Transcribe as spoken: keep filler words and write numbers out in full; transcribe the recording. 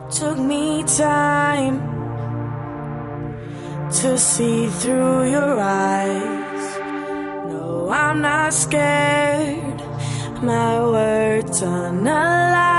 Took me time to see through your eyes. No, I'm not scared. My words unalive.